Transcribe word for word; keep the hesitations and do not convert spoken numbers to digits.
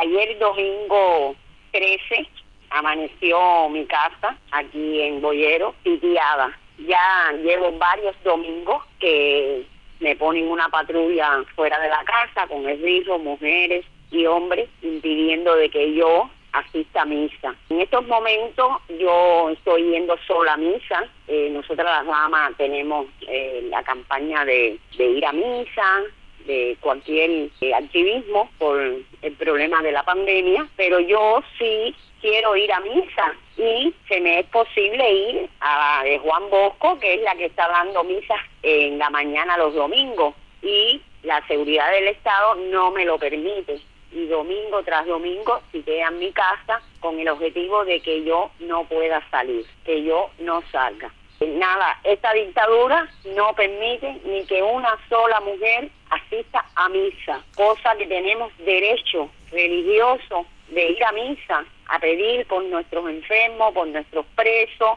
ayer domingo trece amaneció mi casa aquí en Boyero sitiada. Ya llevo varios domingos que me ponen una patrulla fuera de la casa con esbirros, mujeres y hombres, impidiendo de que yo asista a misa. En estos momentos yo estoy yendo sola a misa. Eh, nosotras las damas tenemos eh, la campaña de, de ir a misa, de cualquier eh, activismo por el problema de la pandemia, pero yo sí quiero ir a misa y se me es posible ir a de Juan Bosco, que es la que está dando misas en la mañana los domingos, y la seguridad del Estado no me lo permite. Y domingo tras domingo siteo en mi casa con el objetivo de que yo no pueda salir, que yo no salga. Nada, esta dictadura no permite ni que una sola mujer asista a misa, cosa que tenemos derecho religioso de ir a misa, a pedir por nuestros enfermos, por nuestros presos,